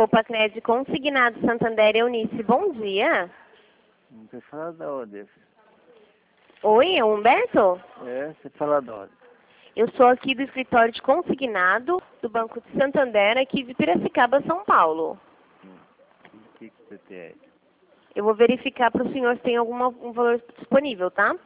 Copacred Consignado Santander, Eunice, bom dia. Você fala da onde? Oi, é o Humberto? Você fala da onde? Eu sou aqui do escritório de consignado do Banco de Santander, aqui de Piracicaba, São Paulo. O que você tem aí? Eu vou verificar para o senhor se tem algum valor disponível, tá?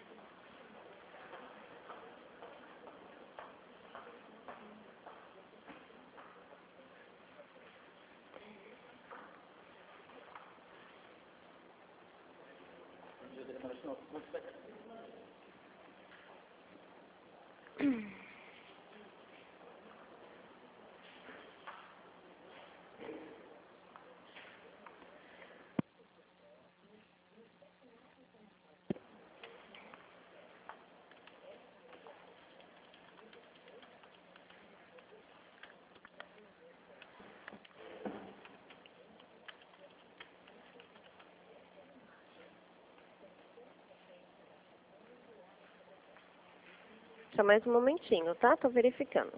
Só mais um momentinho, tá? Tô verificando.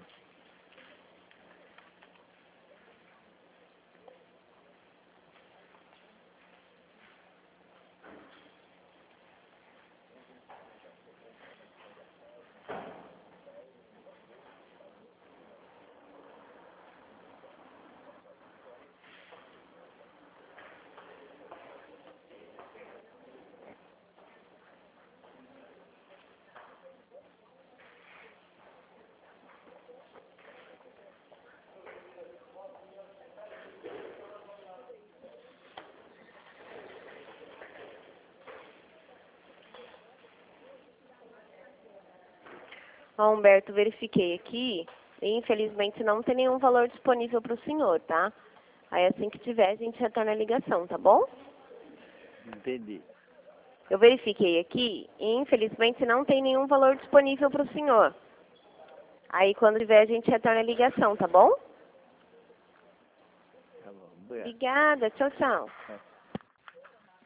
Ó, Humberto, verifiquei aqui e infelizmente não tem nenhum valor disponível para o senhor, tá? Aí assim que tiver, a gente retorna a ligação, tá bom? Entendi. Eu verifiquei aqui e infelizmente não tem nenhum valor disponível para o senhor. Aí quando tiver, a gente retorna a ligação, tá bom? Tá bom, obrigado. Obrigada, tchau, tchau.